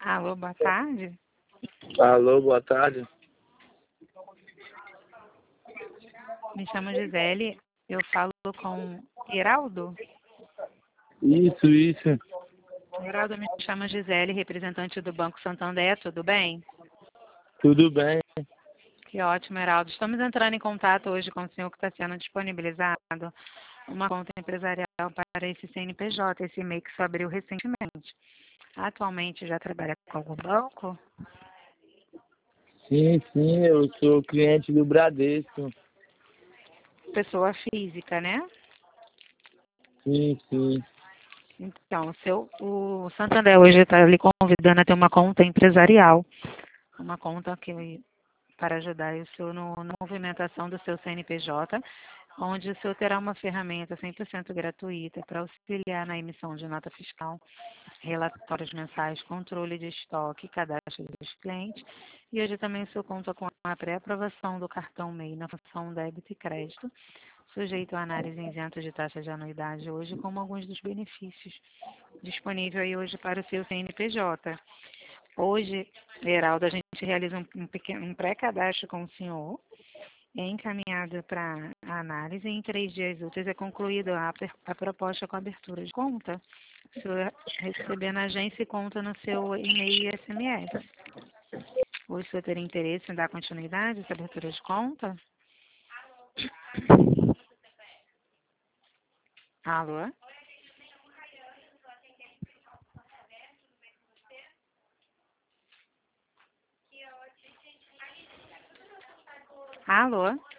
Alô, boa tarde. Alô, boa tarde. Me chamo Gisele. Eu falo com Heraldo. Isso. Heraldo, me chamo Gisele, representante do Banco Santander. Tudo bem? Tudo bem? Que ótimo, Heraldo. Estamos entrando em contato hoje com o senhor que está sendo disponibilizado uma conta empresarial para esse CNPJ, esse e-mail que se abriu recentemente. Atualmente já trabalha com algum banco? Sim, eu sou cliente do Bradesco. Pessoa física, né? Sim. Então, o Santander hoje está lhe convidando a ter uma conta empresarial, uma conta para ajudar o senhor na movimentação do seu CNPJ, onde o senhor terá uma ferramenta 100% gratuita para auxiliar na emissão de nota fiscal, relatórios mensais, controle de estoque, cadastro dos clientes. E hoje também o senhor conta com a pré-aprovação do cartão MEI na função débito e crédito, sujeito a análise isenta de taxa de anuidade hoje, como alguns dos benefícios disponível aí hoje para o seu CNPJ. Hoje, Heraldo, a gente realiza um pré-cadastro com o senhor, é encaminhado para análise e em 3 dias úteis é concluída a proposta com abertura de conta. O senhor receber na agência e conta no seu e-mail e SMS. Hoje o senhor teria interesse em dar continuidade a essa abertura de conta? Alô? Alô?